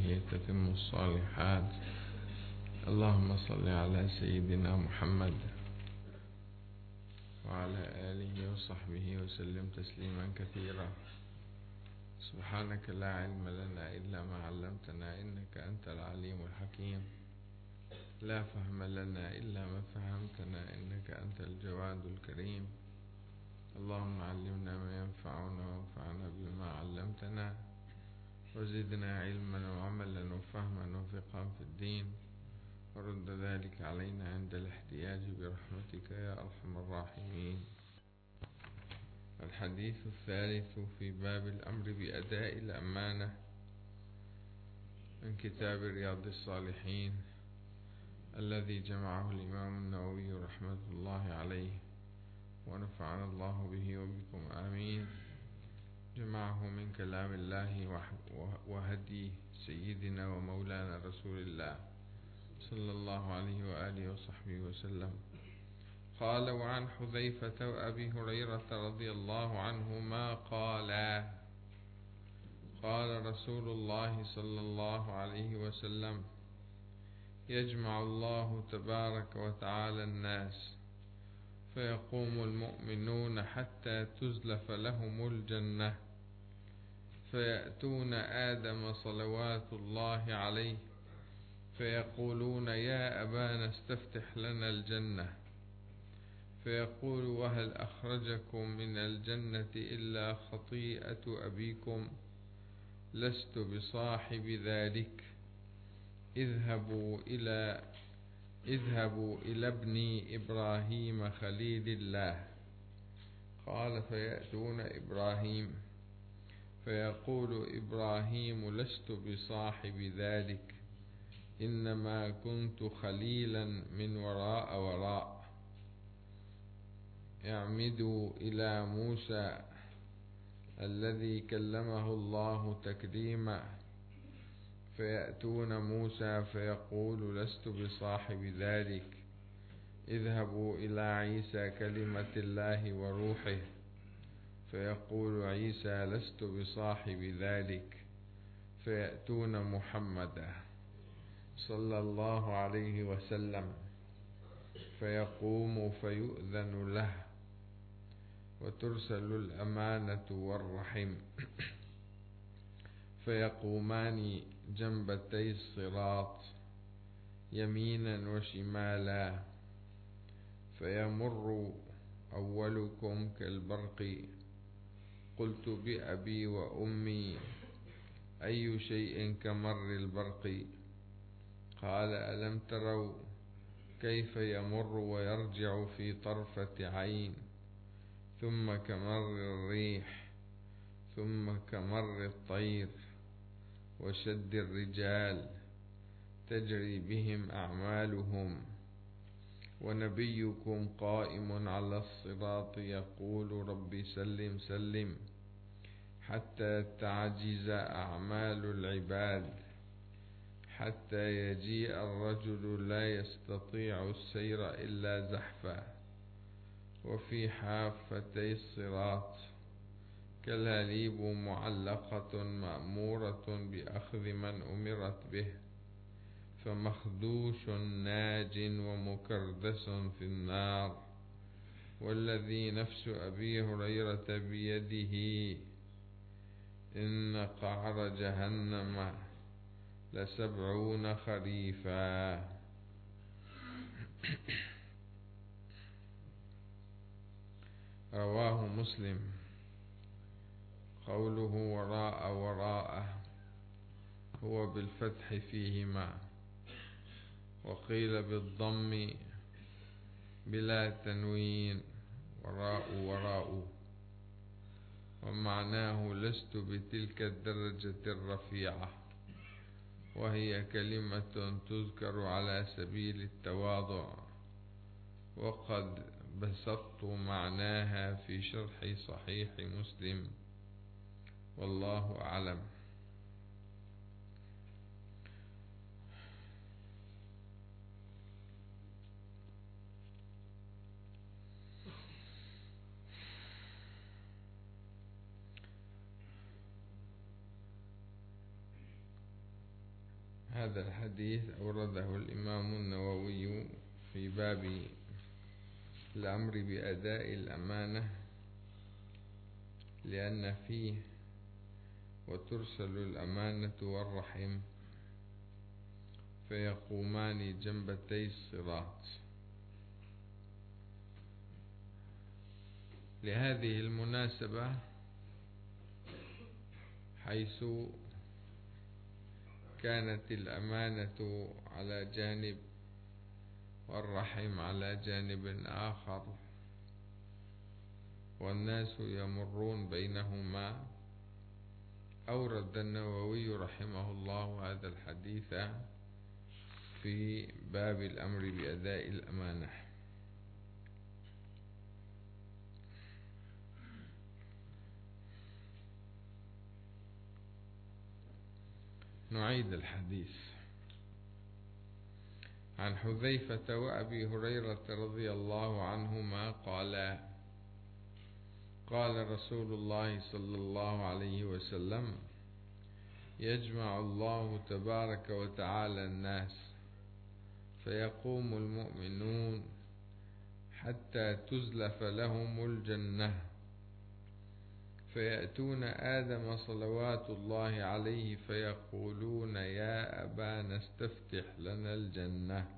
به تتم الصالحات. اللهم صل على سيدنا محمد وعلى آله وصحبه وسلم تسليما كثيرا. سبحانك لا علم لنا إلا ما علمتنا إنك أنت العليم الحكيم. لا فهم لنا إلا ما فهمتنا إنك أنت الجواد الكريم. اللهم علمنا ما ينفعنا وانفعنا بما علمتنا وزدنا علما وعملا وفهما وفقها في الدين، ورد ذلك علينا عند الاحتياج برحمتك يا أرحم الراحمين. الحديث الثالث في باب الأمر بأداء الأمانة من كتاب رياض الصالحين الذي جمعه الإمام النووي رحمة الله عليه، ونفعنا الله به وبكم آمين. جمعه من كلام الله وهدي سيدنا ومولانا رسول الله صلى الله عليه وآله وصحبه وسلم. قال: وعن حذيفة وأبي هريرة رضي الله عنهما قالا: قال رسول الله صلى الله عليه وسلم: يجمع الله تبارك وتعالى الناس فيقوم المؤمنون حتى تزلف لهم الجنة، فيأتون آدم صلوات الله عليه فيقولون: يا أبانا استفتح لنا الجنة. فيقول: وهل أخرجكم من الجنة إلا خطيئة أبيكم؟ لست بصاحب ذلك. اذهبوا إلى ابن إبراهيم خليل الله. قال: فيأتون إبراهيم فيقول إبراهيم: لست بصاحب ذلك، إنما كنت خليلا من وراء. اعمدوا إلى موسى الذي كلمه الله تكليما. فيأتون موسى فيقول: لست بصاحب ذلك. اذهبوا إلى عيسى كلمة الله وروحه. فيقول عيسى: لست بصاحب ذلك. فيأتون محمدا صلى الله عليه وسلم فيقوم فيؤذن له وترسل الأمانة والرحم، فيقومان جنبتي الصراط يمينا وشمالا، فيمر أولكم كالبرق. قلت: بأبي وأمي أي شيء كمر البرق؟ قال: ألم تروا كيف يمر ويرجع في طرفة عين، ثم كمر الريح، ثم كمر الطير وشد الرجال تجري بهم أعمالهم، ونبيكم قائم على الصراط يقول: رب سلم سلم، حتى تعجز أعمال العباد، حتى يجيء الرجل لا يستطيع السير إلا زحفا، وفي حافتي الصراط كالهليب معلقة مأمورة بأخذ من أمرت به، فمخدوش ناج ومكردس في النار. والذي نفس أبي هريرة بيده إن قعر جهنم ل70 خريفا. رواه مسلم. قوله وراءه هو بالفتح فيهما، وقيل بالضم بلا تنوين وراء، ومعناه: لست بتلك الدرجة الرفيعة، وهي كلمة تذكر على سبيل التواضع، وقد بسطت معناها في شرح صحيح مسلم، والله أعلم. هذا الحديث أورده الإمام النووي في باب الأمر بأداء الأمانة، لأن فيه وترسل الأمانة والرحم فيقومان جنبتي الصراط. لهذه المناسبة، حيث كانت الأمانة على جانب والرحم على جانب آخر والناس يمرون بينهما، أورد النووي رحمه الله هذا الحديث في باب الأمر بأداء الأمانة. نعيد الحديث. عن حذيفة وأبي هريرة رضي الله عنهما قال: قال رسول الله صلى الله عليه وسلم: يجمع الله تبارك وتعالى الناس فيقوم المؤمنون حتى تزلف لهم الجنة، فيأتون آدم صلوات الله عليه فيقولون: يا أبانا استفتح لنا الجنة.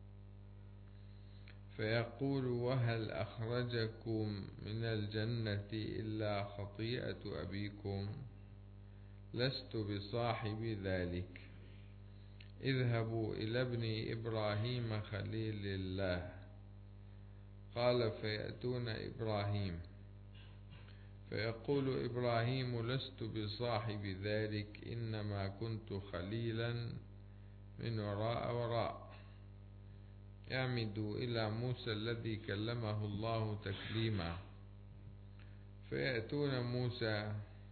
فيقول: وهل أخرجكم من الجنة إلا خطيئة أبيكم؟ لست بصاحب ذلك، اذهبوا إلى ابن إبراهيم خليل الله. قال: فيأتون إبراهيم فيقول إبراهيم: لست بصاحب ذلك، إنما كنت خليلا من وراء. يعمدوا إلى موسى الذي كلمه الله تكليما، فيأتون موسى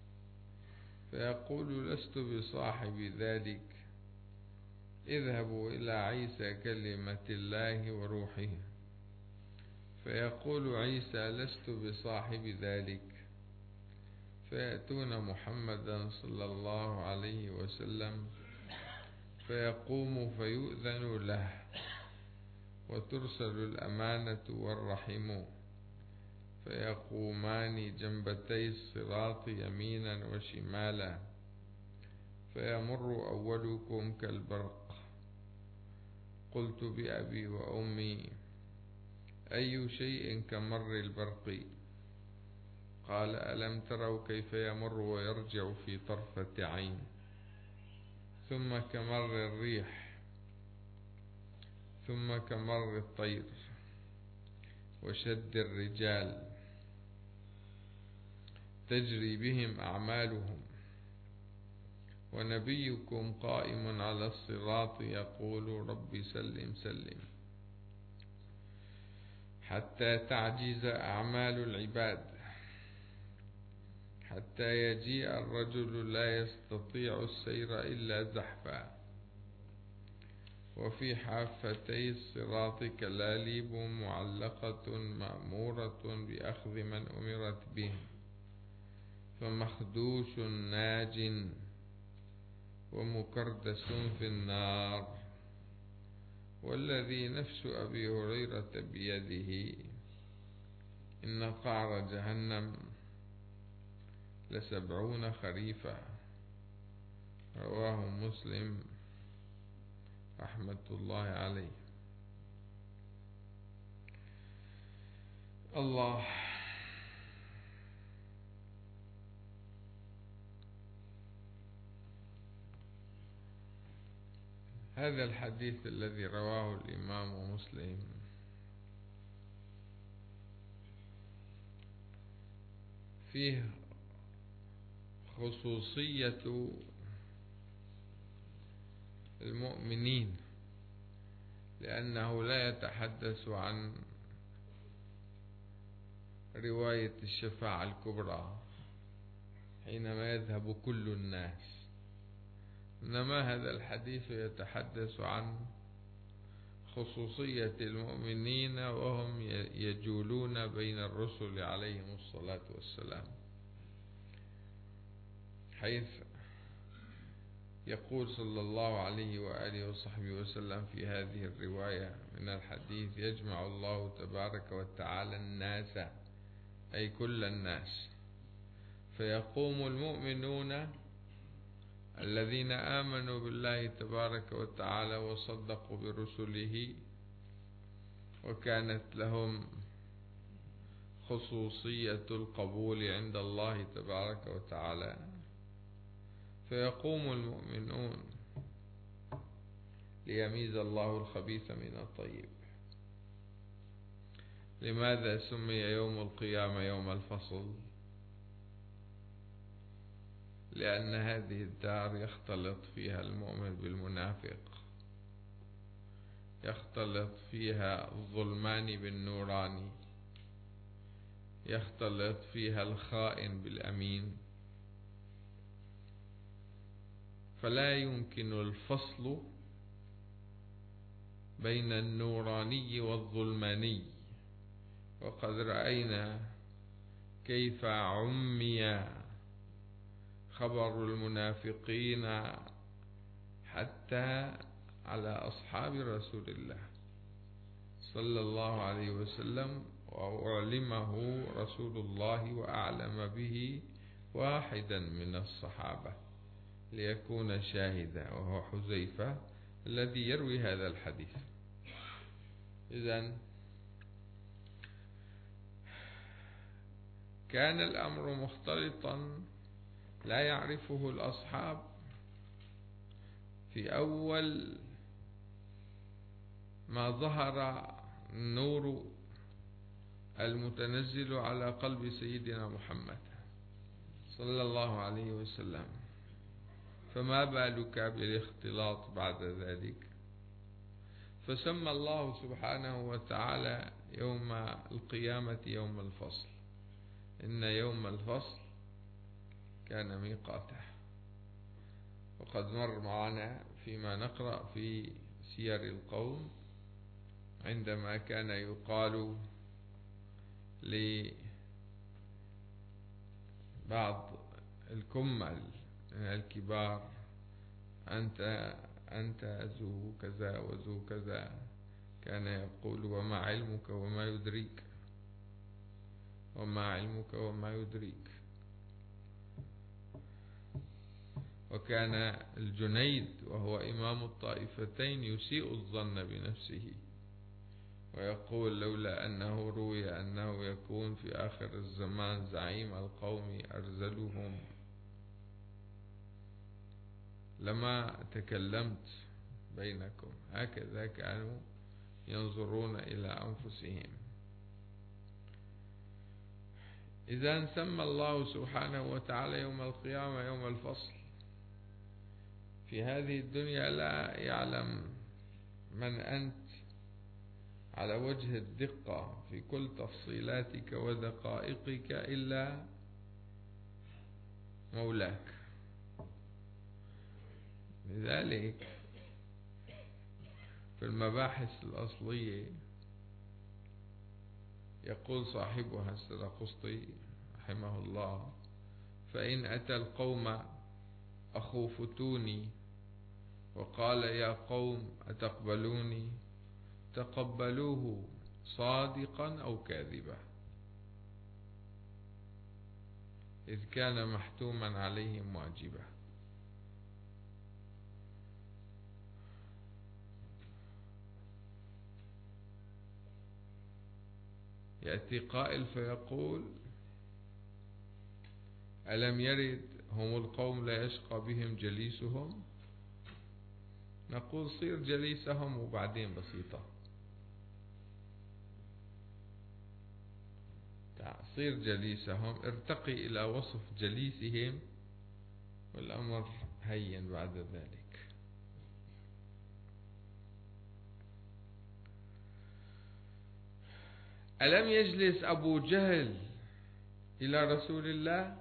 فيقول: لست بصاحب ذلك، اذهبوا إلى عيسى كلمة الله وروحه. فيقول عيسى: لست بصاحب ذلك. فيأتون محمدا صلى الله عليه وسلم فيقوم فيؤذن له، وترسل الأمانة والرحم، فيقومان جنبتي الصراط يمينا وشمالا، فيمر أولكم كالبرق. قلت بأبي وأمي: أي شيء كمر البرق؟ قال: ألم تروا كيف يمر ويرجع في طرفة عين؟ ثم كمر الريح، ثم كمر الطير وشد الرجال، تجري بهم أعمالهم، ونبيكم قائم على الصراط يقول: رب سلم سلم، حتى تعجز أعمال العباد، حتى يجيء الرجل لا يستطيع السير إلا زحفا، وفي حافتي الصراط كلاليب معلقة مأمورة بأخذ من أمرت به، فمخدوش ناج ومكردس في النار. والذي نفس أبي هريرة بيده إن قعر جهنم ل70 خريفا. رواه مسلم رحمة الله عليه. الله. هذا الحديث الذي رواه الإمام مسلم فيه خصوصية المؤمنين، لأنه لا يتحدث عن رواية الشفاعة الكبرى حينما يذهب كل الناس، إنما هذا الحديث يتحدث عن خصوصية المؤمنين وهم يجولون بين الرسل عليهم الصلاة والسلام، حيث يقول صلى الله عليه وآله وصحبه وسلم في هذه الرواية من الحديث: يجمع الله تبارك وتعالى الناس، أي كل الناس، فيقوم المؤمنون الذين آمنوا بالله تبارك وتعالى وصدقوا برسله وكانت لهم خصوصية القبول عند الله تبارك وتعالى، فيقوم المؤمنون ليميز الله الخبيث من الطيب. لماذا سمي يوم القيامة يوم الفصل؟ لأن هذه الدار يختلط فيها المؤمن بالمنافق، يختلط فيها الظلمان بالنوراني، يختلط فيها الخائن بالأمين، فلا يمكن الفصل بين النوراني والظلماني. وقد رأينا كيف عمي خبر المنافقين حتى على أصحاب رسول الله صلى الله عليه وسلم، وأعلمه رسول الله وأعلم به واحدا من الصحابة ليكون شاهدا، وهو حذيفة الذي يروي هذا الحديث. إذن كان الأمر مختلطا لا يعرفه الأصحاب في أول ما ظهر النور المتنزل على قلب سيدنا محمد صلى الله عليه وسلم، فما بالك بالاختلاط بعد ذلك؟ فسمى الله سبحانه وتعالى يوم القيامة يوم الفصل. إن يوم الفصل كان ميقاته، وقد مر معنا فيما نقرأ في سير القوم عندما كان يقال لبعض الكمل من الكبار: أنت ذو كذا وذو كذا، كان يقول: وما علمك وما يدريك، وما علمك وما يدريك. وكان الجنيد وهو إمام الطائفتين يسيء الظن بنفسه ويقول: لولا أنه روي أنه يكون في آخر الزمان زعيم القوم أرذلهم لما تكلمت بينكم. هكذا كانوا ينظرون إلى أنفسهم. إذا سمى الله سبحانه وتعالى يوم القيامة يوم الفصل. في هذه الدنيا لا يعلم من أنت على وجه الدقة في كل تفصيلاتك ودقائقك إلا مولاك. لذلك في المباحث الأصلية يقول صاحبها السرقسطي رحمه الله: فإن أتى القوم أخو فتوني وقال: يا قوم أتقبلوني؟ تقبلوه صادقا أو كاذبا، إذ كان محتوما عليهم واجبا. يأتي قائل فيقول: ألم يرد هم القوم لا يشقى بهم جليسهم؟ نقول: صير جليسهم وبعدين بسيطة، صير جليسهم، ارتقي إلى وصف جليسهم، والأمر هين بعد ذلك. ألم يجلس أبو جهل إلى رسول الله؟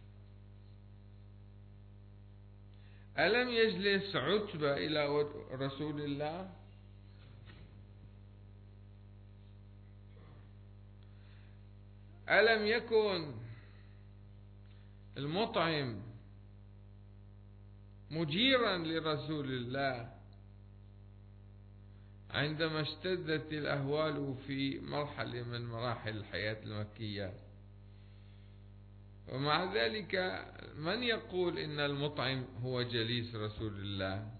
ألم يجلس عتبة إلى رسول الله؟ ألم يكن المطعم مجيرا لرسول الله عندما اشتدت الأهوال في مرحلة من مراحل الحياة المكية. ومع ذلك من يقول إن المطعم هو جليس رسول الله؟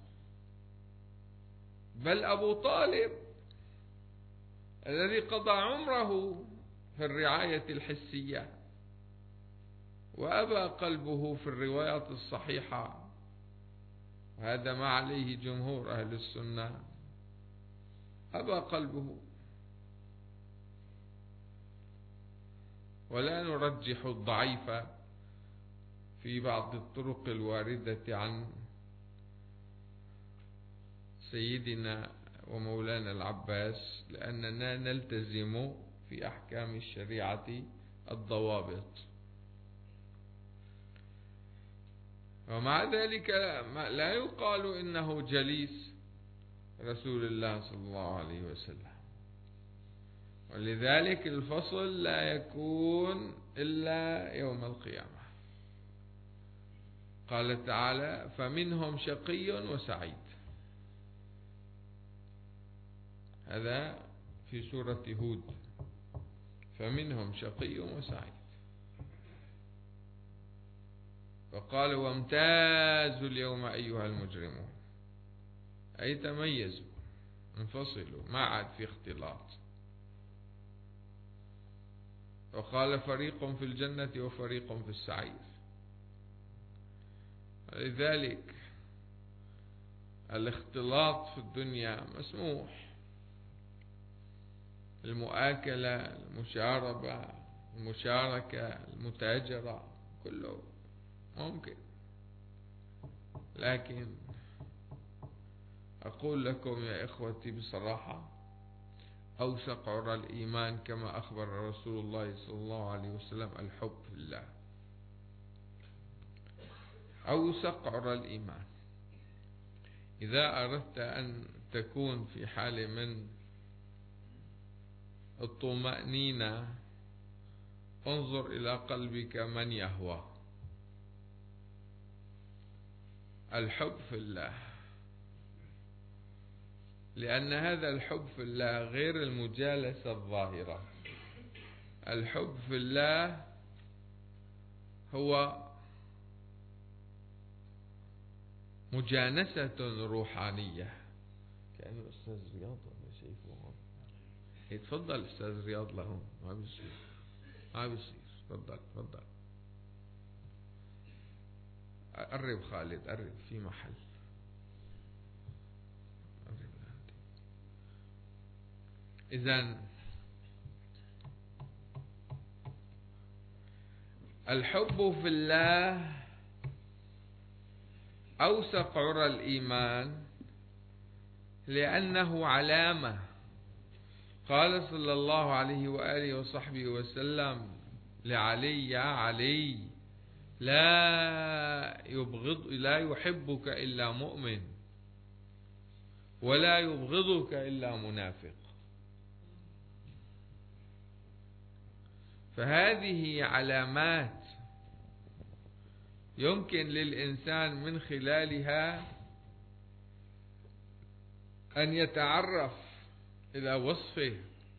بل أبو طالب الذي قضى عمره في الرعاية الحسية وأبى قلبه في الروايات الصحيحة، وهذا ما عليه جمهور أهل السنة، أبى قلبه. ولا نرجح الضعيف في بعض الطرق الواردة عن سيدنا ومولانا العباس، لأننا نلتزم في أحكام الشريعة الضوابط. ومع ذلك لا يقال إنه جليس رسول الله صلى الله عليه وسلم. ولذلك الفصل لا يكون إلا يوم القيامة. قال تعالى: فمنهم شقي وسعيد. هذا في سورة هود، فمنهم شقي وسعيد. وقال: وامتازوا اليوم أيها المجرمون، أي تميزوا، انفصلوا، ما عاد في اختلاط. وقال: فريق في الجنة وفريق في السعير. لذلك الاختلاط في الدنيا مسموح، المؤاكلة، المشاربة، المشاركة، المتاجرة، كله ممكن. لكن أقول لكم يا إخوتي بصراحة، أوثق عرى الإيمان كما أخبر رسول الله صلى الله عليه وسلم الحب في الله. أوثق عرى الإيمان. إذا أردت أن تكون في حال من الطمأنينة انظر إلى قلبك من يهوى. الحب في الله، لأن هذا الحب في الله غير المجالسة الظاهرة. الحب في الله هو مجانسة روحانية. كأن الأستاذ رياض ولا شايفه؟ يتفضل أستاذ رياض لهم، ما بيصير ما بيصير. تفضل تفضل. قرب خالد، قرب في محل. إذن الحب في الله أوثق عرى الإيمان، لأنه علامة. قال صلى الله عليه وآله وصحبه وسلم لعلي: يا علي، لا يحبك إلا مؤمن، ولا يبغضك إلا منافق. فهذه علامات يمكن للإنسان من خلالها أن يتعرف إلى وصفه.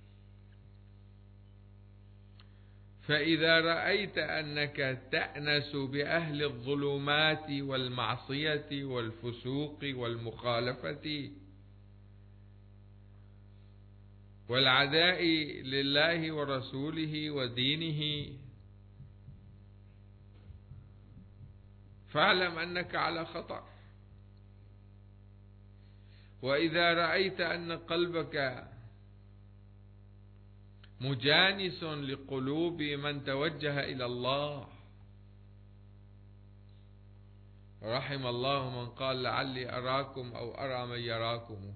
فإذا رأيت أنك تأنس بأهل الظلمات والمعصية والفسوق والمخالفة والعداء لله ورسوله ودينه، فاعلم أنك على خطأ. وإذا رأيت أن قلبك مجانس لقلوب من توجه إلى الله، رحم الله من قال: لعلي أراكم أو أرى من يراكم.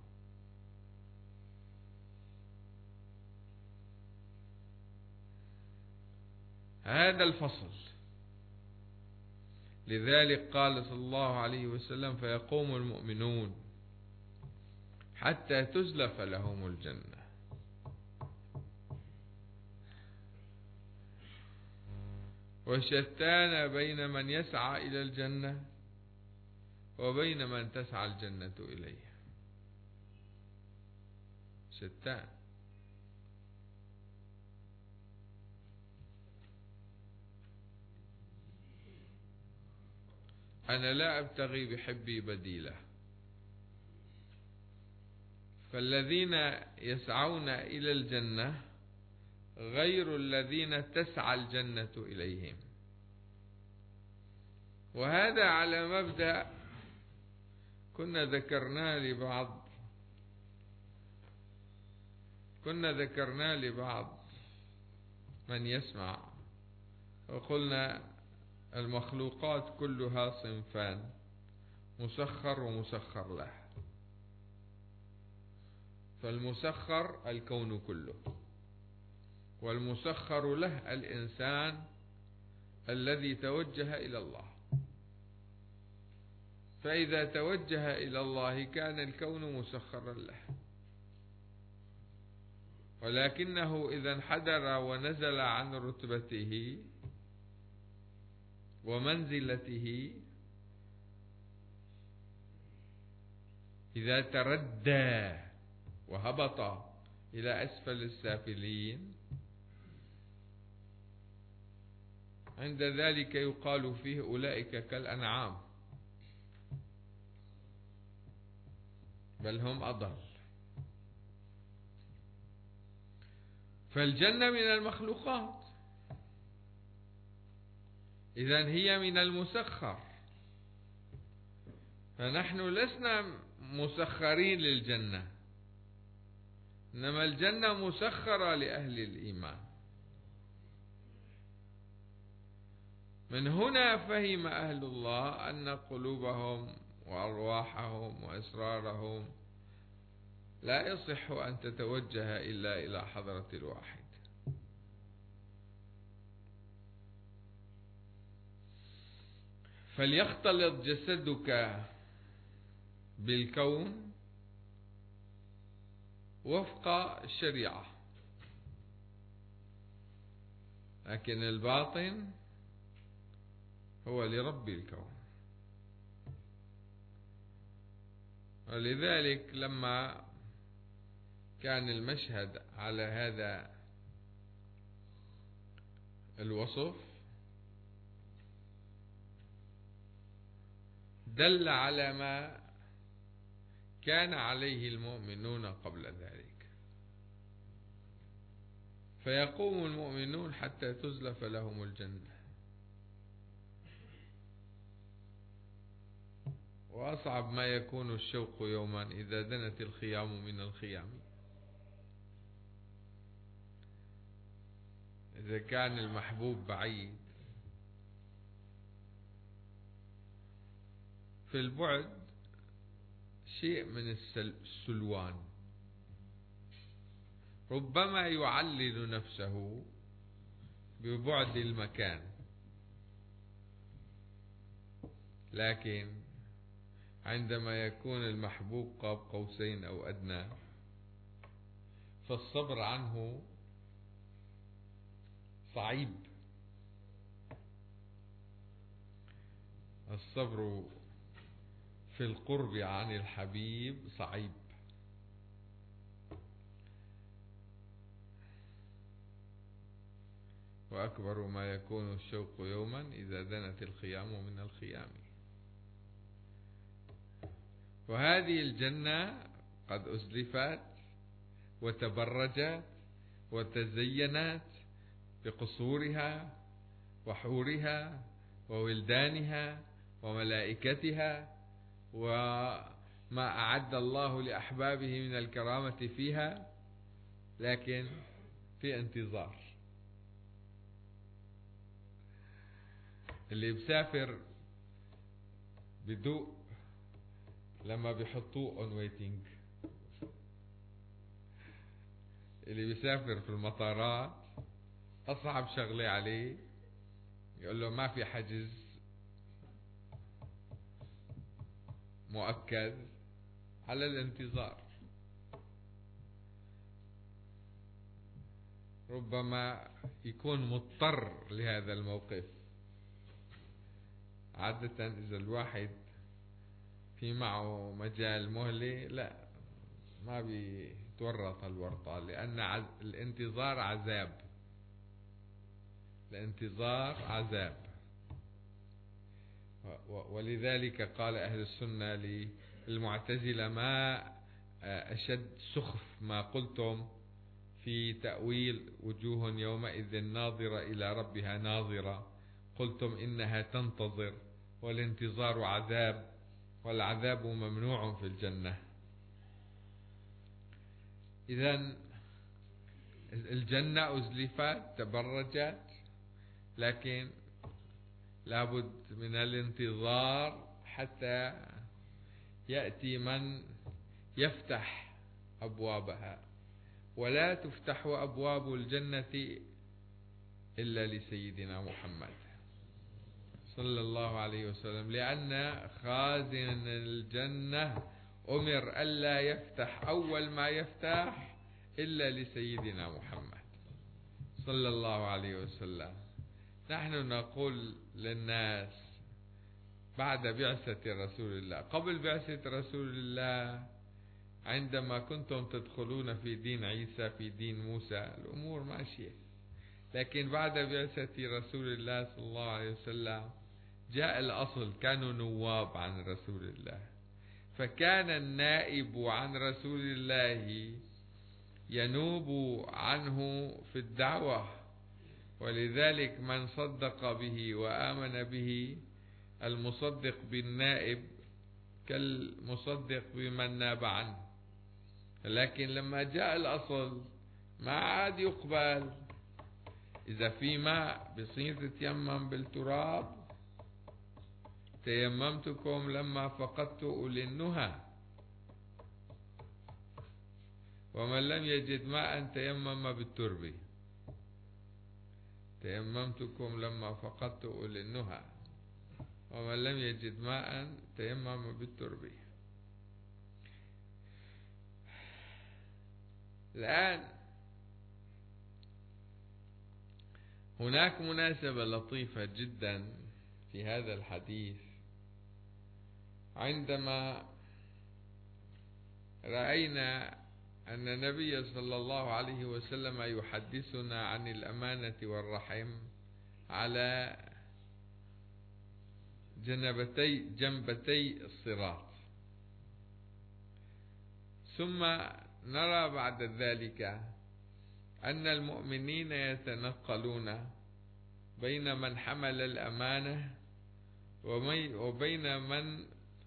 هذا الفصل. لذلك قال صلى الله عليه وسلم: فيقوم المؤمنون حتى تزلف لهم الجنة. وشتان بين من يسعى إلى الجنة وبين من تسعى الجنة إليه، شتان. أنا لا أبتغي بحبي بديلا، فالذين يسعون إلى الجنة غير الذين تسعى الجنة إليهم. وهذا على مبدأ كنا ذكرنا لبعض من يسمع، وقلنا المخلوقات كلها صنفان: مسخر ومسخر له. فالمسخر الكون كله، والمسخر له الإنسان الذي توجه إلى الله. فإذا توجه إلى الله كان الكون مسخرا له، ولكنه إذا انحدر ونزل عن رتبته ومنزلته، إذا تردى وهبط إلى أسفل السافلين، عند ذلك يقال فيه أولئك كالأنعام بل هم أضل. فالجنة من المخلوقات، إذن هي من المسخر، فنحن لسنا مسخرين للجنة، إنما الجنة مسخرة لأهل الإيمان. من هنا فهم أهل الله أن قلوبهم وأرواحهم وأسرارهم لا يصح أن تتوجه إلا إلى حضرة الواحد. فليختلط جسدك بالكون وفق الشريعة، لكن الباطن هو لرب الكون. ولذلك لما كان المشهد على هذا الوصف دل على ما كان عليه المؤمنون قبل ذلك، فيقوم المؤمنون حتى تزلف لهم الجنة. وأصعب ما يكون الشوق يوما إذا دنت الخيام من الخيام. إذا كان المحبوب بعيد، في البعد شيء من السلوان، ربما يعلل نفسه ببعد المكان، لكن عندما يكون المحبوب قاب قوسين أو أدنى فالصبر عنه صعيب. الصبر في القرب عن الحبيب صعيب. وأكبر ما يكون الشوق يوما إذا دنت الخيام من الخيام. وهذه الجنة قد أزلفت وتبرجت وتزينت بقصورها وحورها وولدانها وملائكتها وما أعد الله لأحبابه من الكرامة فيها، لكن في انتظار. اللي بسافر بدوق لما بيحطوه on waiting. اللي بيسافر في المطارات أصعب شغلة عليه يقول له ما في حجز مؤكد، على الانتظار. ربما يكون مضطر لهذا الموقف. عادة إذا الواحد في معه مجال مهلة، لا، ما بيتورط الورطة، لأن الانتظار عذاب. الانتظار عذاب. ولذلك قال أهل السنة للمعتزلة: ما أشد سخف ما قلتم في تأويل وجوه يومئذ ناظرة إلى ربها ناظرة، قلتم إنها تنتظر، والانتظار عذاب، والعذاب ممنوع في الجنة. إذن الجنة أزلفت تبرجت، لكن لابد من الانتظار حتى يأتي من يفتح أبوابها، ولا تفتح أبواب الجنة إلا لسيدنا محمد صلى الله عليه وسلم، لأن خازن الجنة أمر ألا يفتح أول ما يفتح إلا لسيدنا محمد صلى الله عليه وسلم. نحن نقول للناس بعد بعثة رسول الله، قبل بعثة رسول الله عندما كنتم تدخلون في دين عيسى في دين موسى الأمور ماشية، لكن بعد بعثة رسول الله صلى الله عليه وسلم جاء الأصل، كانوا نواب عن رسول الله، فكان النائب عن رسول الله ينوب عنه في الدعوة، ولذلك من صدق به وآمن به المصدق بالنائب كالمصدق بمن ناب عنه. لكن لما جاء الأصل ما عاد يقبل، إذا في ماء بصير تتيمم بالتراب، تيممتكم لما فقدت أولي النهى، ومن لم يجد ماء تيمم بالتربة. تيممتكم لما فقدت أولي النهى، ومن لم يجد ماء تيمم بالتربة. الآن هناك مناسبة لطيفة جدا في هذا الحديث، عندما رأينا أن النبي صلى الله عليه وسلم يحدثنا عن الأمانة والرحم على جنبتي الصراط، ثم نرى بعد ذلك أن المؤمنين يتنقلون بين من حمل الأمانة وبين من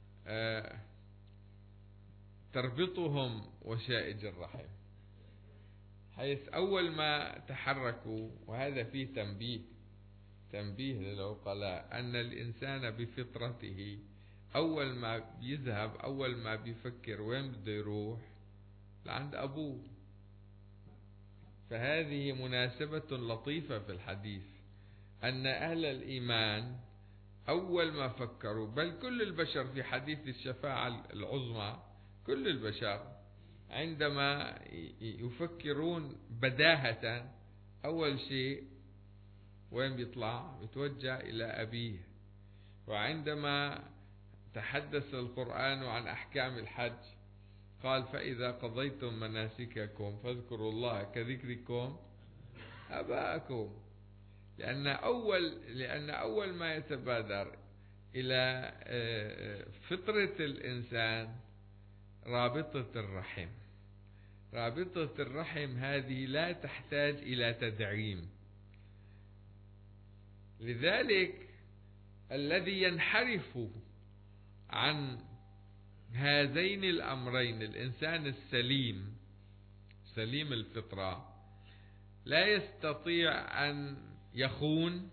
تربطهم وشائج الرحم، حيث أول ما تحركوا، وهذا فيه تنبيه للعقلاء أن الإنسان بفطرته أول ما بيذهب، أول ما بيفكر وين بده يروح، لعند أبوه. فهذه مناسبة لطيفة في الحديث، أن أهل الإيمان أول ما فكروا، بل كل البشر في حديث الشفاعة العظمى، كل البشر عندما يفكرون بداهة أول شيء وين بيطلع؟ بيتوجه إلى أبيه. وعندما تحدث القرآن عن أحكام الحج قال: فإذا قضيتم مناسككم فاذكروا الله كذكركم آباءكم، لأن أول ما يتبادر إلى فطرة الإنسان رابطة الرحم. رابطة الرحم هذه لا تحتاج إلى تدعيم، لذلك الذي ينحرف عن هذين الأمرين، الإنسان السليم سليم الفطرة، لا يستطيع أن يخون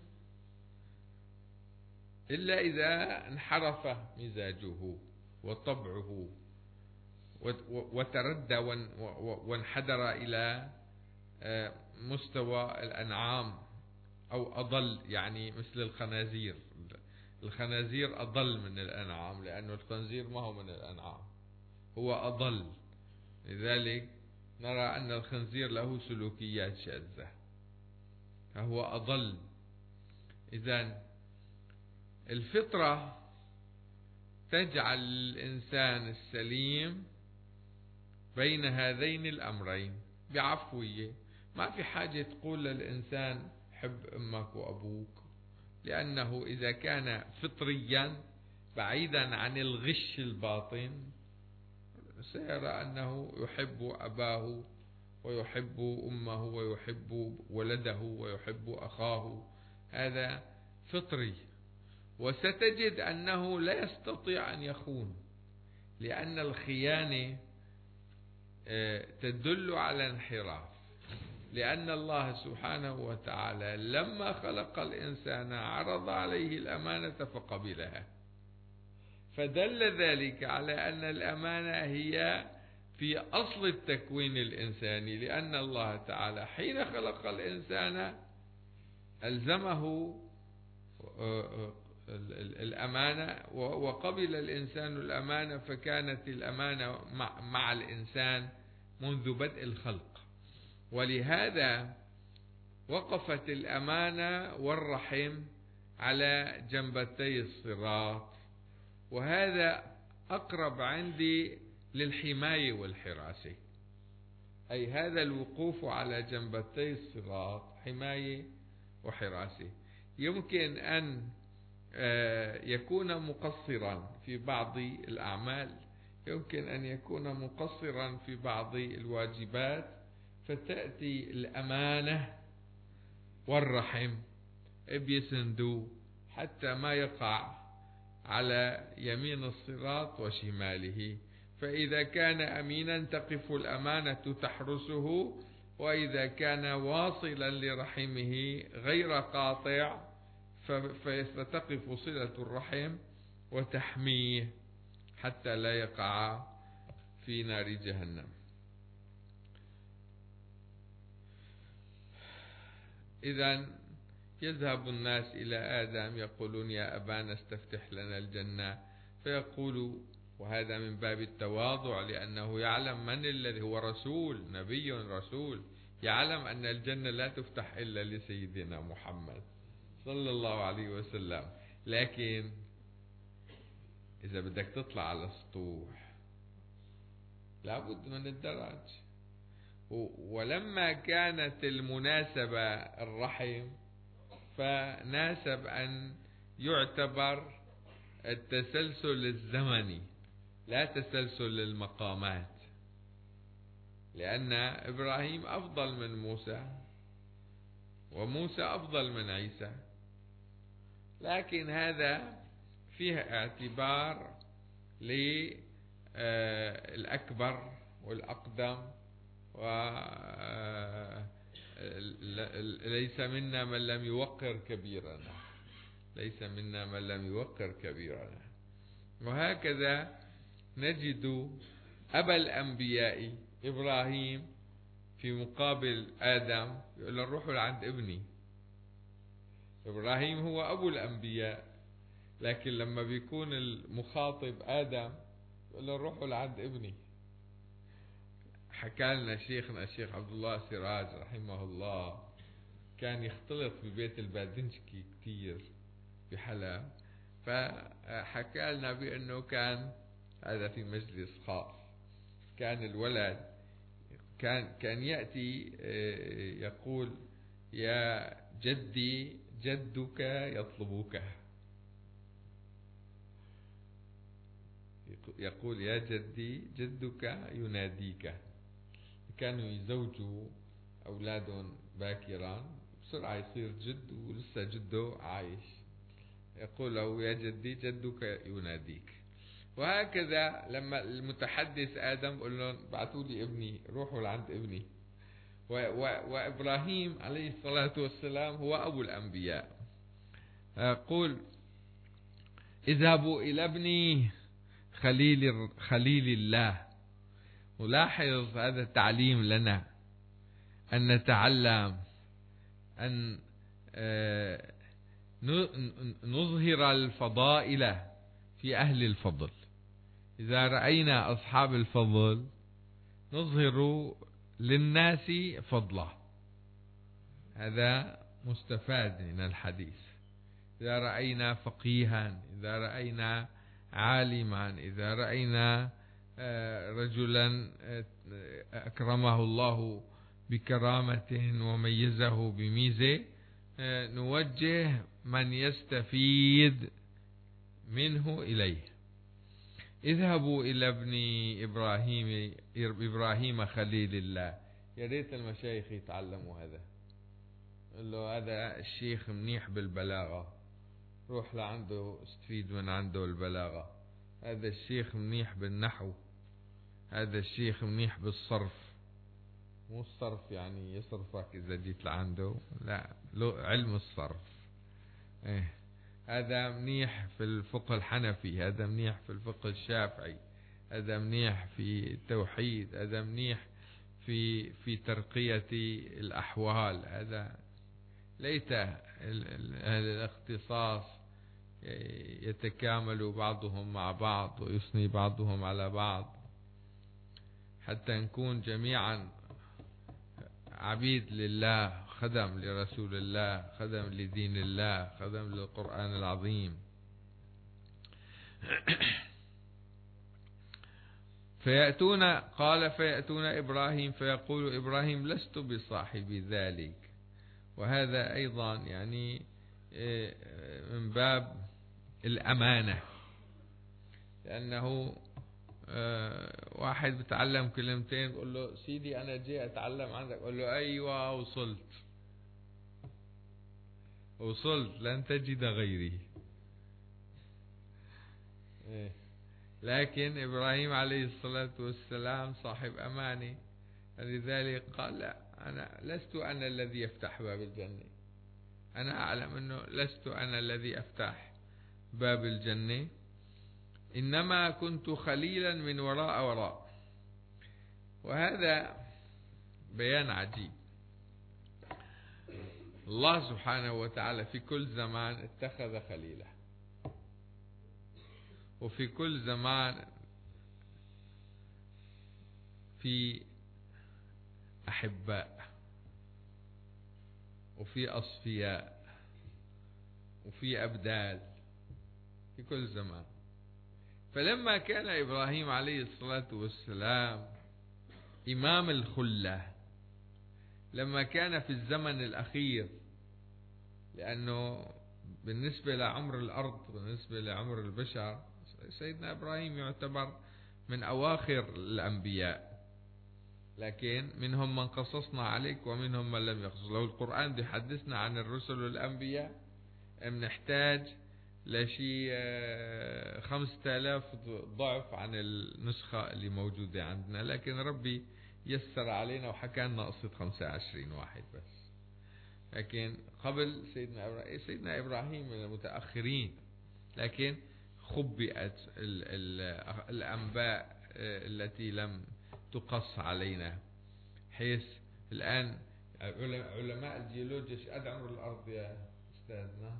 إلا إذا انحرف مزاجه وطبعه وتردى وانحدر إلى مستوى الأنعام أو أضل، يعني مثل الخنازير. الخنازير أضل من الأنعام، لأن الخنزير ما هو من الأنعام، هو أضل. لذلك نرى أن الخنزير له سلوكيات شاذة، فهو أضل. إذن الفطرة تجعل الإنسان السليم بين هذين الأمرين بعفوية. ما في حاجة تقول للإنسان حب أمك وأبوك، لأنه إذا كان فطريا بعيدا عن الغش الباطن سيرى أنه يحب أباه ويحب أمه ويحب ولده ويحب أخاه، هذا فطري. وستجد أنه لا يستطيع أن يخون، لأن الخيانة تدل على انحراف، لأن الله سبحانه وتعالى لما خلق الإنسان عرض عليه الأمانة فقبلها، فدل ذلك على أن الأمانة هي في أصل التكوين الإنساني، لأن الله تعالى حين خلق الإنسان ألزمه الأمانة وقبل الإنسان الأمانة، فكانت الأمانة مع الإنسان منذ بدء الخلق. ولهذا وقفت الأمانة والرحم على جنبتي الصراط، وهذا أقرب عندي للحماية والحراسة، أي هذا الوقوف على جنبتي الصراط حماية وحراسة. يمكن أن يكون مقصرا في بعض الأعمال، يمكن أن يكون مقصرا في بعض الواجبات، فتأتي الأمانة والرحم بيسندوه حتى ما يقع على يمين الصراط وشماله. فإذا كان أمينا تقف الأمانة تحرسه، وإذا كان واصلا لرحمه غير قاطع فستقف صلة الرحم وتحميه حتى لا يقع في نار جهنم. إذن يذهب الناس إلى آدم يقولون يا أبانا استفتح لنا الجنة، فيقول، وهذا من باب التواضع لأنه يعلم من الذي هو رسول، نبي رسول، يعلم أن الجنة لا تفتح إلا لسيدنا محمد صلى الله عليه وسلم. لكن إذا بدك تطلع على السطوح لابد من الدرج. ولما كانت المناسبة الرحم فناسب أن يعتبر التسلسل الزمني لا تسلسل المقامات، لأن إبراهيم أفضل من موسى وموسى أفضل من عيسى، لكن هذا فيه اعتبار للأكبر والأقدم، وليس منا من لم يوقر كبيرنا، ليس منا من لم يوقر كبيرنا. وهكذا نجد أبا الأنبياء إبراهيم في مقابل آدم يقول له روحوا لعند ابني. إبراهيم هو أبو الأنبياء، لكن لما بيكون المخاطب آدم يقول له روحوا لعند ابني. حكى لنا شيخنا الشيخ عبد الله سراج رحمه الله كان يختلط ببيت البادنشكي كتير بحلب، فحكى لنا بأنه كان هذا في مجلس خاص، كان الولد كان يأتي يقول يا جدي جدك يطلبك، يقول يا جدي جدك يناديك. كانوا يزوجوا أولادهم باكرا بسرعة يصير جد ولسه جده عايش، يقول له يا جدي جدك يناديك. وهكذا لما المتحدث آدم قال لهم بعثوا لي ابني، روحوا لعند ابني. وإبراهيم عليه الصلاة والسلام هو أبو الأنبياء. قل اذهبوا إلى ابني خليل الله. نلاحظ هذا التعليم لنا أن نتعلم أن نظهر الفضائل في أهل الفضل. إذا رأينا أصحاب الفضل نظهر للناس فضله، هذا مستفاد من الحديث. إذا رأينا فقيها، إذا رأينا عالما، إذا رأينا رجلا أكرمه الله بكرامة وميزه بميزة، نوجه من يستفيد منه إليه. اذهبوا إلى ابن إبراهيم خليل الله. يا ريت المشايخ يتعلموا هذا. قل له هذا الشيخ منيح بالبلاغة، روح لعنده استفيد من عنده البلاغة. هذا الشيخ منيح بالنحو، هذا الشيخ منيح بالصرف. مو الصرف يعني يصرفك إذا جيت لعنده، لا، علم الصرف. هذا منيح في الفقه الحنفي، هذا منيح في الفقه الشافعي، هذا منيح في التوحيد، هذا منيح في ترقية الأحوال. هذا ليت الاختصاص يتكامل بعضهم مع بعض ويثني بعضهم على بعض، حتى نكون جميعا عبيد لله، خدم لرسول الله، خدم لدين الله، خدم للقرآن العظيم. فيأتون إبراهيم فيقول إبراهيم لست بصاحب ذلك. وهذا أيضا يعني من باب الأمانة، لأنه واحد بتعلم كلمتين بقول له سيدي أنا جاي أتعلم عندك، قول له أيوة وصلت لن تجد غيري. لكن إبراهيم عليه الصلاة والسلام صاحب أمانة، لذلك قال لا، أنا لست أنا الذي يفتح باب الجنة، أنا أعلم أنه لست أنا الذي أفتح باب الجنة، إنما كنت خليلا من وراء. وهذا بيان عجيب. الله سبحانه وتعالى في كل زمان اتخذ خليلا، وفي كل زمان في أحباء، وفي أصفياء، وفي أبدال في كل زمان. فلما كان إبراهيم عليه الصلاة والسلام إمام الخلة، لما كان في الزمن الأخير، لأنه بالنسبة لعمر الأرض، بالنسبة لعمر البشر، سيدنا إبراهيم يعتبر من أواخر الأنبياء، لكن منهم من قصصنا عليك ومنهم من لم يقصص. لو القرآن بيحدثنا عن الرسل والأنبياء بنحتاج لشي 5000 ضعف عن النسخة اللي موجودة عندنا، لكن ربي يسر علينا وحكى لنا قصة 25 واحد بس. لكن قبل سيدنا إبراهيم من المتأخرين، لكن خبئت الأنباء التي لم تقص علينا، حيث الآن علماء الجيولوجيا ايش قد عمر الأرض يا أستاذنا؟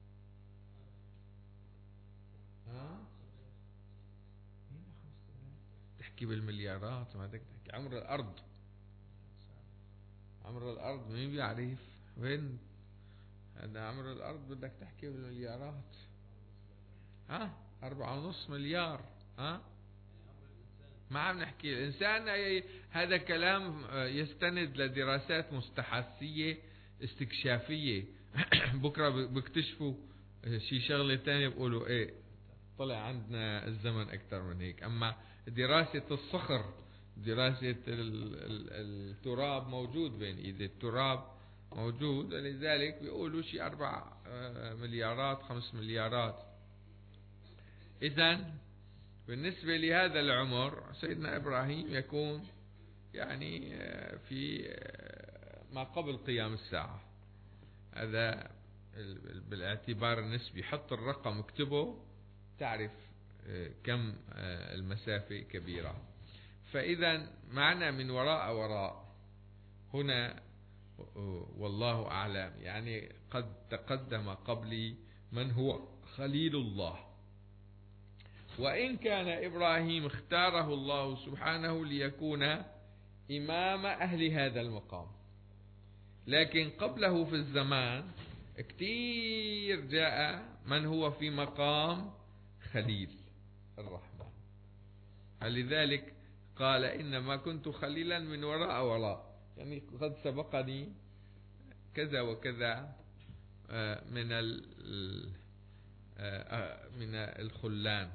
تحكي بالمليارات، ما بدك تحكي عمر الأرض. عمر الأرض مين بيعرف وين هذا عمر الأرض؟ بدك تحكي بالمليارات. 4.5 مليار. ما عم نحكي الإنسان. هذا كلام يستند لدراسات مستحثية استكشافية. بكرة بيكتشفوا شي شغلة تانية بيقولوا ايه طلع عندنا الزمن أكثر من هيك. أما دراسة الصخر، دراسة التراب موجود بين ايدي، التراب موجود، لذلك بيقولوا شي 4 مليارات 5 مليارات. إذن بالنسبة لهذا العمر سيدنا إبراهيم يكون يعني في ما قبل قيام الساعة. هذا بالاعتبار النسبي. حط الرقم اكتبه تعرف كم المسافة كبيرة. فإذا معنى من وراء هنا والله أعلم، يعني قد تقدم قبلي من هو خليل الله. وإن كان إبراهيم اختاره الله سبحانه ليكون إمام أهل هذا المقام، لكن قبله في الزمان كتير جاء من هو في مقام خليل. الرحمن. لذلك قال إنما كنت خليلا من وراء، يعني قد سبقني كذا وكذا من الخلان.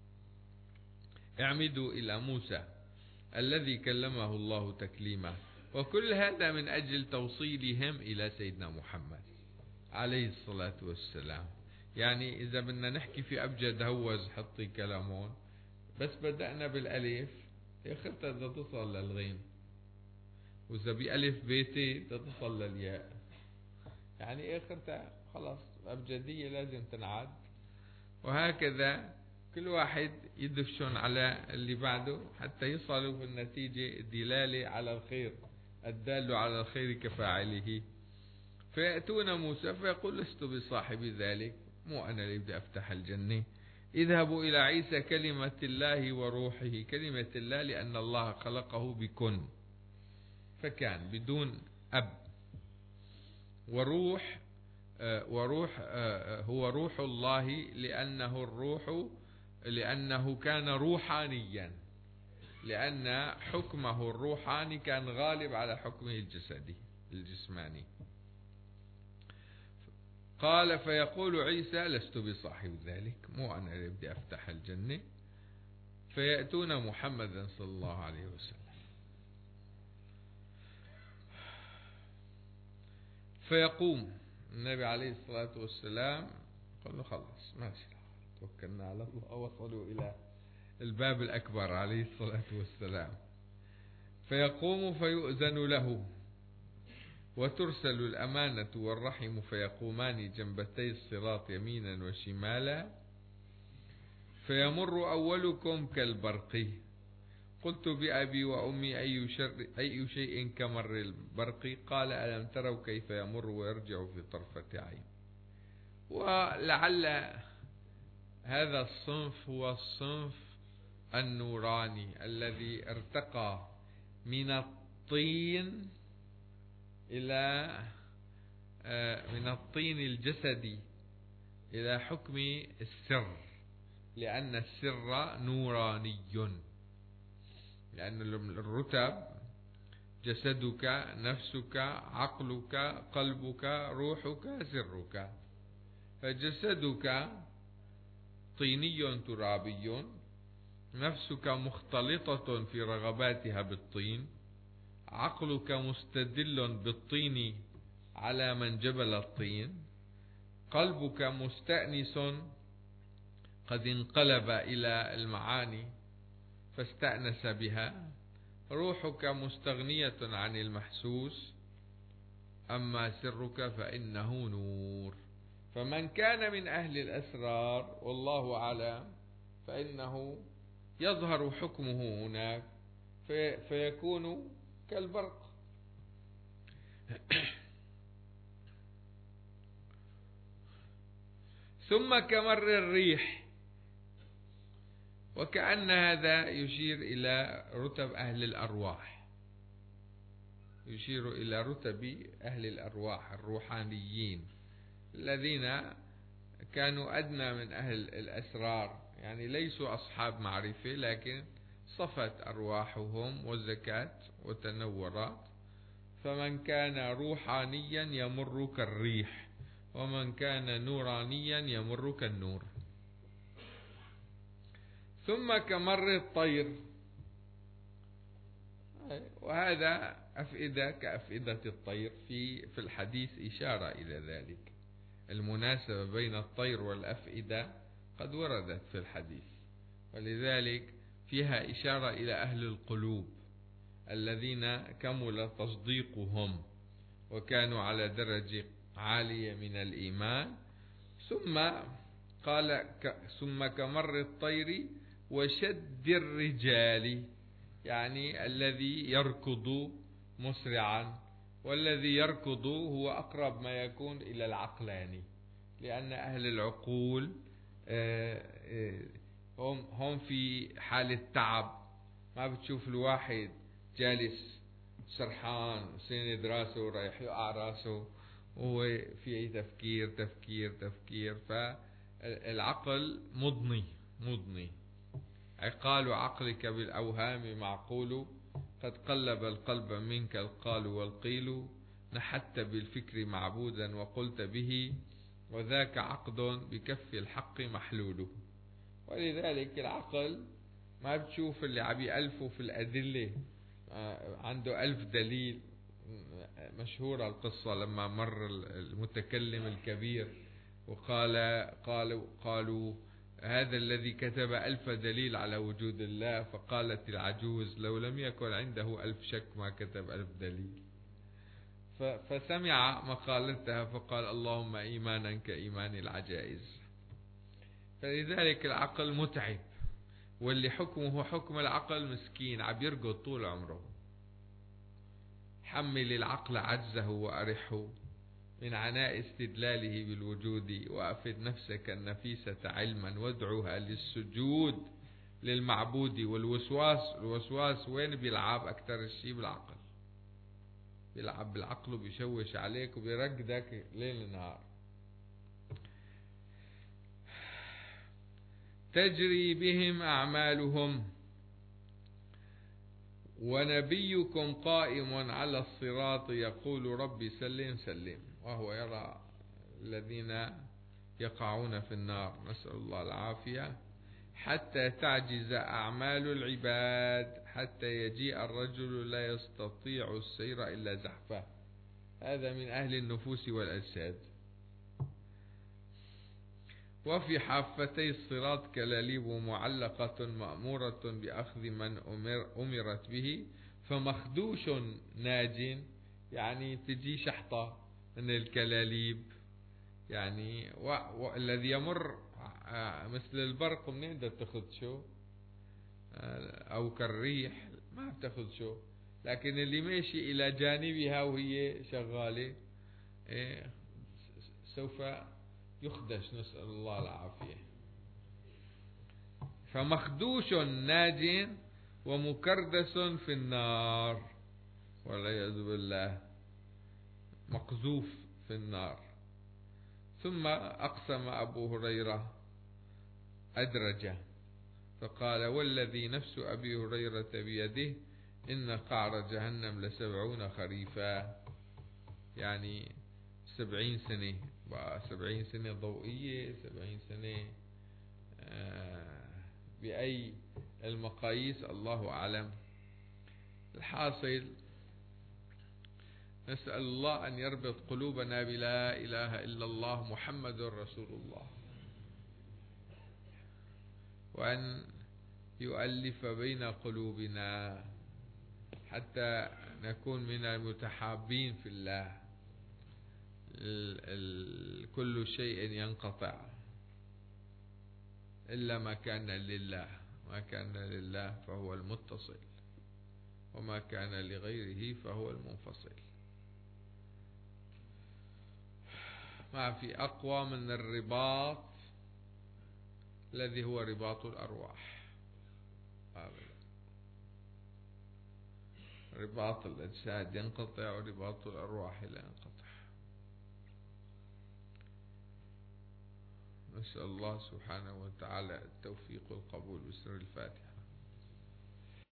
اعمدوا إلى موسى الذي كلمه الله تكليما. وكل هذا من أجل توصيلهم إلى سيدنا محمد عليه الصلاة والسلام. يعني إذا بدنا نحكي في أبجد هوز حطي كلامون، بس بدأنا بالألف اخرتها بدها تصل للغين، وإذا بألف بيتي تصل للياء، يعني اخرتها خلاص أبجدية لازم تنعاد. وهكذا كل واحد يدفشون على اللي بعده حتى يصلوا في النتيجة الدلالة على الخير، الدال على الخير كفاعله. فيأتون موسى فيقول لست بصاحب ذلك، مو أنا اللي بدي أفتح الجنة. اذهبوا إلى عيسى كلمة الله وروحه. كلمة الله لأن الله خلقه بكن، فكان بدون أب. وروح هو روح الله لأنه كان روحانيا، لأن حكمه الروحاني كان غالب على حكمه الجسماني. قال فيقول عيسى لست بصاحب ذلك، مو أنا اللي بدي أفتح الجنة. فيأتون محمدا صلى الله عليه وسلم فيقوم النبي عليه الصلاة والسلام، قال له خلص ماشي توكلنا على الله. وصلوا إلى الباب الأكبر عليه الصلاة والسلام. فيقوم فيؤذن له وترسل الأمانة والرحم، فيقومان جنبتي الصراط يمينا وشمالا. فيمر أولكم كالبرق. قلت بأبي وأمي أي شيء كمر البرق؟ قال ألم تروا كيف يمر ويرجع في طرفة عين. ولعل هذا الصنف هو الصنف النوراني الذي ارتقى من الطين الجسدي إلى حكم السر، لأن السر نوراني. لأن الرتب جسدك، نفسك، عقلك، قلبك، روحك، سرك. فجسدك طيني ترابي، نفسك مختلطة في رغباتها بالطين، عقلك مستدل بالطين على من جبل الطين، قلبك مستأنس قد انقلب إلى المعاني فاستأنس بها، روحك مستغنية عن المحسوس، أما سرك فإنه نور. فمن كان من أهل الأسرار والله أعلم فإنه يظهر حكمه هناك فيكون كالبرق. ثم كمر الريح. وكأن هذا يشير إلى رتب أهل الأرواح، يشير إلى رتب أهل الأرواح الروحانيين الذين كانوا أدنى من أهل الأسرار، يعني ليسوا أصحاب معرفة لكن صفت أرواحهم والزكاة وتنورت. فمن كان روحانيا يمر كالريح، ومن كان نورانيا يمر كالنور. ثم كمر الطير. وهذا أفئدة كأفئدة الطير، في الحديث إشارة إلى ذلك. المناسبة بين الطير والأفئدة قد وردت في الحديث، ولذلك فيها إشارة إلى أهل القلوب الذين كمل تصديقهم وكانوا على درجة عالية من الإيمان. ثم قال ثم كمر الطير وشد الرجال، يعني الذي يركض مسرعا، والذي يركض هو أقرب ما يكون إلى العقلاني، لأن أهل العقول هم في حالة تعب. ما بتشوف الواحد جالس سرحان سند راسه رايح يقع راسه وهو في تفكير تفكير تفكير. فالعقل مضني، عقال عقلك بالأوهام معقول، قد قلب القلب منك القال والقيل، نحت بالفكر معبودا وقلت به، وذاك عقد بكف الحق محلول. ولذلك العقل ما بتشوف اللي عم يألفه في الأدلة، عنده 1000 دليل. مشهورة القصة لما مر المتكلم الكبير وقال قالوا هذا الذي كتب 1000 دليل على وجود الله، فقالت العجوز لو لم يكن عنده 1000 شك ما كتب 1000 دليل. فسمع مقالتها فقال اللهم إيمانا كإيمان العجائز. فلذلك العقل متعب، واللي حكمه حكم العقل مسكين عم يرقد طول عمره. حمل العقل عجزه وأرحه من عناء استدلاله بالوجود، وأفد نفسك النفيسة علما وادعوها للسجود للمعبود. الوسواس وين بيلعب أكثر الشيء؟ بالعقل. بيلعب بالعقل وبيشوش عليك وبيرقدك ليل نهار. تجري بهم أعمالهم ونبيكم قائم على الصراط يقول ربي سلم سلم، وهو يرى الذين يقعون في النار، نسأل الله العافية. حتى تعجز أعمال العباد، حتى يجيء الرجل لا يستطيع السير إلا زحفه. هذا من أهل النفوس والأجساد. وفي حافتي الصراط كلاليب معلقة مأمورة بأخذ من أمرت به، فمخدوش ناج، يعني تجي شحطة من الكلاليب، يعني الذي يمر مثل البرق منين بدها تاخذ شو؟ أو كالريح ما بتاخذ شو، لكن اللي ماشي إلى جانبها وهي شغالة سوف يخدش، نسأل الله العافية. فمخدوش ناج ومكردس في النار، والعياذ بالله، مقذوف في النار. ثم أقسم أبو هريرة أدرج فقال والذي نفس أبي هريرة بيده إن قعر جهنم ل70 خريفا، يعني 70 سنة، 70 سنة ضوئية، 70 سنة بأي المقاييس الله أعلم. الحاصل نسأل الله أن يربط قلوبنا بلا إله إلا الله محمد رسول الله، وأن يؤلف بين قلوبنا حتى نكون من المتحابين في الله. كل شيء ينقطع إلا ما كان لله، ما كان لله فهو المتصل، وما كان لغيره فهو المنفصل. ما في أقوى من الرباط الذي هو رباط الأرواح. رباط الأجساد ينقطع ورباط الأرواح لا ينقطع. نسأل الله سبحانه وتعالى التوفيق والقبول بسر الفاتحة.